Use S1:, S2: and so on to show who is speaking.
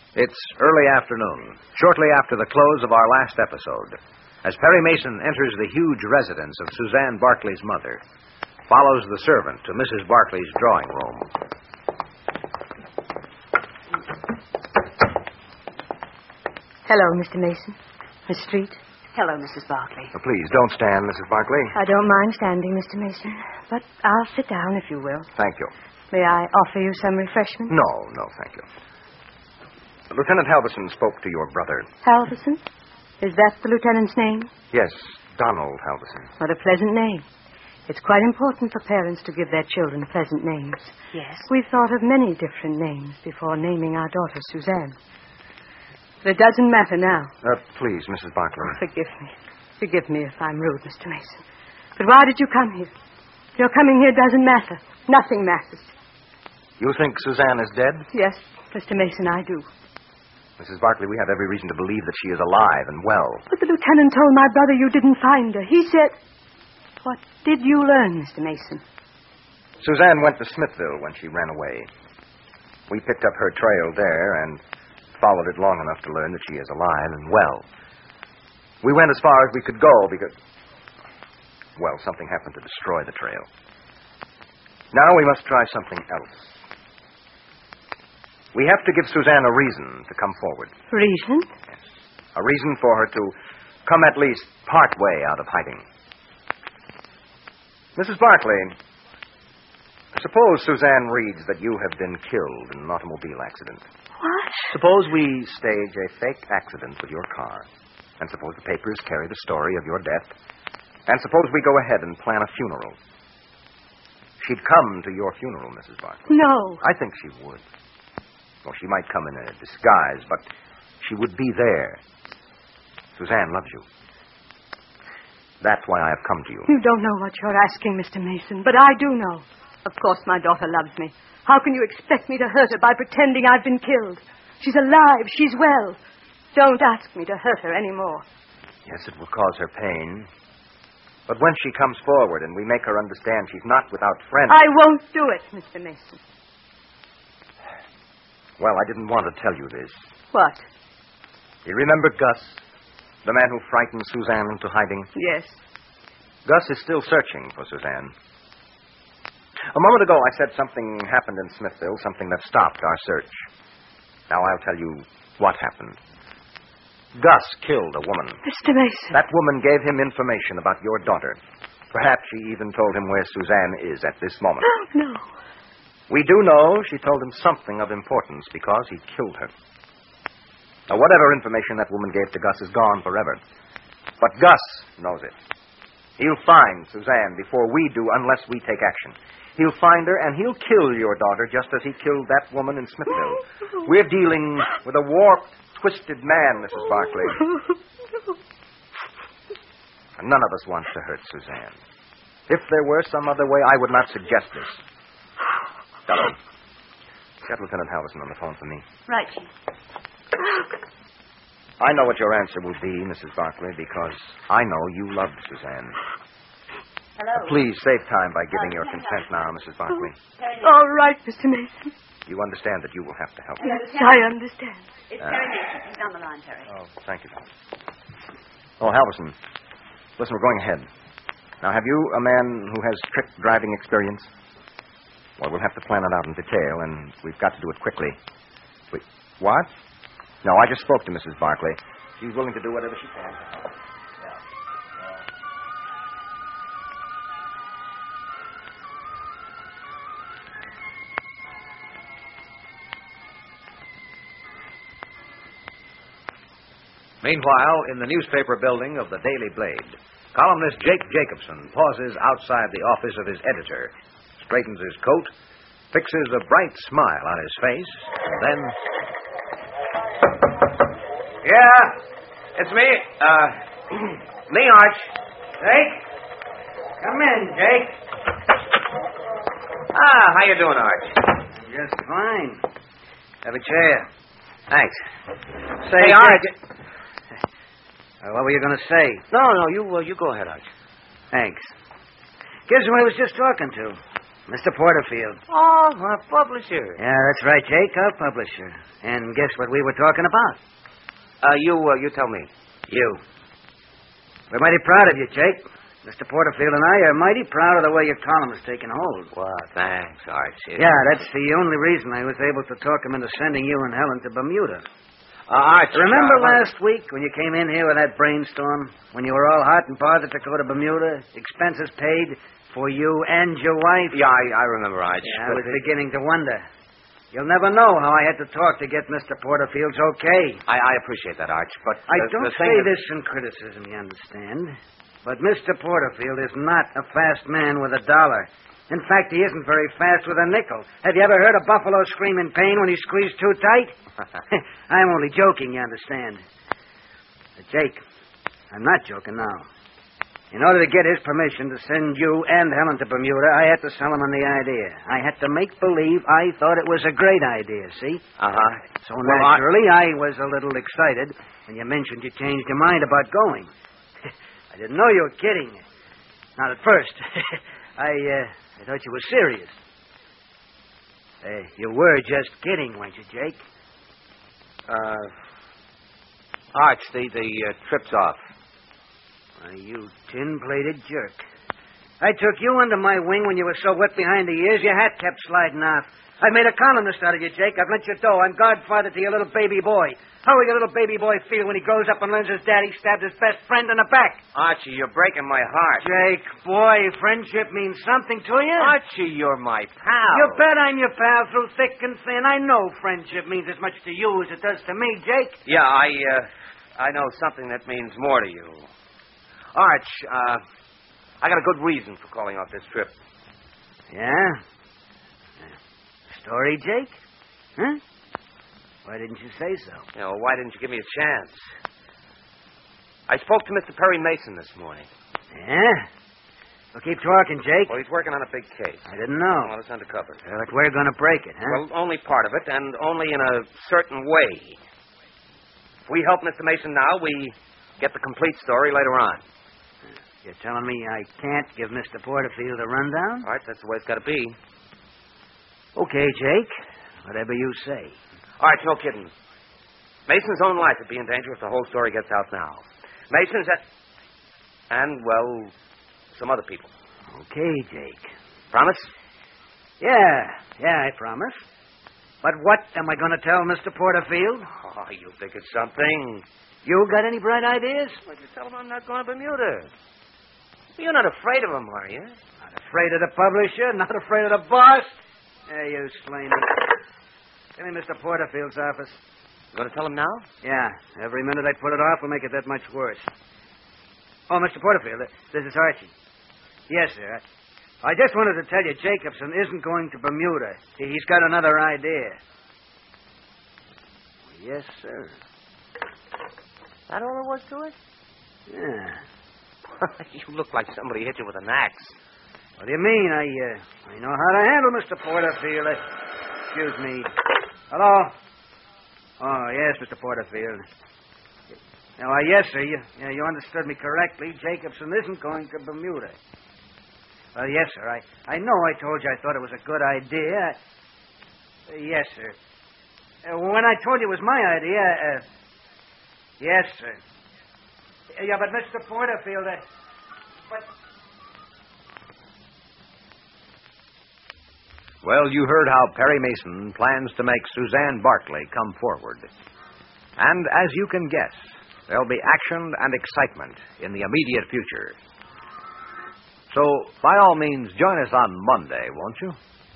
S1: It's early afternoon, shortly after the close of our last episode, as Perry Mason enters the huge residence of Suzanne Barclay's mother, follows the servant to Mrs. Barclay's drawing room.
S2: Hello, Mr. Mason. Miss Street.
S3: Hello, Mrs. Barclay.
S1: Please, don't stand, Mrs. Barclay.
S2: I don't mind standing, Mr. Mason, but I'll sit down if you will.
S1: Thank you.
S2: May I offer you some refreshment?
S1: No, thank you. Lieutenant Halverson spoke to your brother.
S2: Halverson? Is that the lieutenant's name?
S1: Yes, Donald Halverson.
S2: What a pleasant name. It's quite important for parents to give their children pleasant names.
S3: Yes?
S2: We've thought of many different names before naming our daughter Suzanne. But it doesn't matter now.
S1: Please, Mrs. Barclay.
S2: Forgive me. Forgive me if I'm rude, Mr. Mason. But why did you come here? Your coming here doesn't matter. Nothing matters.
S1: You think Suzanne is dead?
S2: Yes, Mr. Mason, I do.
S1: Mrs. Barclay, we have every reason to believe that she is alive and well.
S2: But the lieutenant told my brother you didn't find her. He said... What did you learn, Mr. Mason?
S1: Suzanne went to Smithville when she ran away. We picked up her trail there and followed it long enough to learn that she is alive and well. We went as far as we could go because... Well, something happened to destroy the trail. Now we must try something else. We have to give Suzanne a reason to come forward.
S2: Reason?
S1: Yes. A reason for her to come at least part way out of hiding. Mrs. Barclay, suppose Suzanne reads that you have been killed in an automobile accident.
S2: What?
S1: Suppose we stage a fake accident with your car. And suppose the papers carry the story of your death. And suppose we go ahead and plan a funeral. She'd come to your funeral, Mrs. Barclay.
S2: No.
S1: I think she would. Well, she might come in a disguise, but she would be there. Suzanne loves you. That's why I have come to you.
S2: You don't know what you're asking, Mr. Mason, but I do know. Of course my daughter loves me. How can you expect me to hurt her by pretending I've been killed? She's alive. She's well. Don't ask me to hurt her anymore.
S1: Yes, it will cause her pain. But when she comes forward and we make her understand she's not without friends...
S2: I won't do it, Mr. Mason.
S1: Well, I didn't want to tell you this.
S2: What?
S1: You remember Gus? The man who frightened Suzanne into hiding?
S2: Yes.
S1: Gus is still searching for Suzanne. A moment ago, I said something happened in Smithville, something that stopped our search. Now I'll tell you what happened. Gus killed a woman.
S2: Mr. Mason.
S1: That woman gave him information about your daughter. Perhaps she even told him where Suzanne is at this moment.
S2: Oh, no.
S1: We do know she told him something of importance because he killed her. Now, whatever information that woman gave to Gus is gone forever. But Gus knows it. He'll find Suzanne before we do unless we take action. He'll find her and he'll kill your daughter just as he killed that woman in Smithville. We're dealing with a warped, twisted man, Mrs. Barclay. And none of us wants to hurt Suzanne. If there were some other way, I would not suggest this. Hello. Get Lieutenant Halverson on the phone for me.
S3: Right, Chief.
S1: I know what your answer will be, Mrs. Barclay, because I know you loved Suzanne.
S3: Hello?
S1: Please save time by giving your consent now, Mrs. Barclay.
S2: All right, Mr. Mason.
S1: You understand that you will have to help me.
S2: Yes, I understand.
S3: It's Terry Mason. He's on the line, Terry.
S1: Oh, thank you. Oh, Halverson, listen, we're going ahead. Now, have you a man who has trick driving experience? Well, we'll have to plan it out in detail, and we've got to do it quickly. Wait, what? No, I just spoke to Mrs. Barclay. She's willing to do whatever she can to help. Meanwhile, in the newspaper building of the Daily Blade, columnist Jake Jacobson pauses outside the office of his editor, straightens his coat, fixes a bright smile on his face, and then...
S4: Yeah, it's me. Me, Arch. Jake? Come in, Jake. How you doing, Arch?
S5: Just fine. Have a chair.
S4: Thanks.
S5: Say,
S4: Arch.
S5: What were you going to say?
S4: No, you go ahead, Arch.
S5: Thanks. Guess who I was just talking to? Mr. Porterfield.
S4: Oh, our publisher.
S5: Yeah, that's right, Jake, our publisher. And guess what we were talking about?
S4: You tell me.
S5: You. We're mighty proud of you, Jake. Mr. Porterfield and I are mighty proud of the way your column has taken hold.
S4: Well, thanks, Archie.
S5: Yeah, that's the only reason I was able to talk him into sending you and Helen to Bermuda.
S4: Archie.
S5: Remember last week when you came in here with that brainstorm? When you were all hot and bothered to go to Bermuda? Expenses paid for you and your wife?
S4: Yeah, I remember, Archie.
S5: Yeah, I was beginning to wonder. You'll never know how I had to talk to get Mr. Porterfield's okay.
S4: I appreciate that, Arch, but...
S5: I don't say this in criticism, you understand. But Mr. Porterfield is not a fast man with $1. In fact, he isn't very fast with a nickel. Have you ever heard a buffalo scream in pain when he's squeezed too tight? I'm only joking, you understand. But Jake, I'm not joking now. In order to get his permission to send you and Helen to Bermuda, I had to sell him on the idea. I had to make believe I thought it was a great idea, see?
S4: Uh-huh.
S5: So naturally, I was a little excited when you mentioned you changed your mind about going. I didn't know you were kidding. Not at first. I thought you were serious. You were just kidding, weren't you, Jake?
S4: Arch, the trip's off.
S5: Why, you tin-plated jerk. I took you under my wing when you were so wet behind the ears, your hat kept sliding off. I made a columnist out of you, Jake. I've lent you dough. I'm godfather to your little baby boy. How will your little baby boy feel when he grows up and learns his daddy stabbed his best friend in the back?
S4: Archie, you're breaking my heart.
S5: Jake, boy, friendship means something to you.
S4: Archie, you're my pal.
S5: You bet I'm your pal through thick and thin. I know friendship means as much to you as it does to me, Jake.
S4: Yeah, I know something that means more to you. Arch, I got a good reason for calling off this trip.
S5: Yeah? Story, Jake? Huh? Why didn't you say so?
S4: You know, why didn't you give me a chance? I spoke to Mr. Perry Mason this morning.
S5: Yeah? Well, keep talking, Jake.
S4: Well, he's working on a big case.
S5: I didn't know.
S4: Well, it's undercover.
S5: But we're going to break it, huh?
S4: Well, only part of it, and only in a certain way. If we help Mr. Mason now, we get the complete story later on.
S5: You're telling me I can't give Mr. Porterfield a rundown?
S4: All right, that's the way it's got to be.
S5: Okay, Jake. Whatever you say.
S4: All right, no kidding. Mason's own life would be in danger if the whole story gets out now. Mason's and, well, some other people.
S5: Okay, Jake.
S4: Promise?
S5: Yeah, I promise. But what am I going to tell Mr. Porterfield?
S4: Oh, you think it's something.
S5: You got any bright ideas?
S4: Well, you tell him I'm not going to Bermuda. You're not afraid of him, are you?
S5: Not afraid of the publisher, not afraid of the boss. There, you Slaney. Give me Mr. Porterfield's office.
S4: You going to tell him now?
S5: Yeah. Every minute I put it off will make it that much worse. Oh, Mr. Porterfield, this is Archie. Yes, sir. I just wanted to tell you Jacobson isn't going to Bermuda. He's got another idea. Yes, sir.
S4: That all there was to it?
S5: Yeah.
S4: You look like somebody hit you with an axe.
S5: What do you mean? I know how to handle Mr. Porterfield. Excuse me. Hello? Oh, yes, Mr. Porterfield. Yes, sir. You understood me correctly. Jacobson isn't going to Bermuda. Yes, sir. I know I told you I thought it was a good idea. Yes, sir. When I told you it was my idea, yes, sir. Yeah, but Mr. Porterfield, but...
S1: Well, you heard how Perry Mason plans to make Suzanne Barclay come forward. And as you can guess, there'll be action and excitement in the immediate future. So, by all means, join us on Monday, won't you?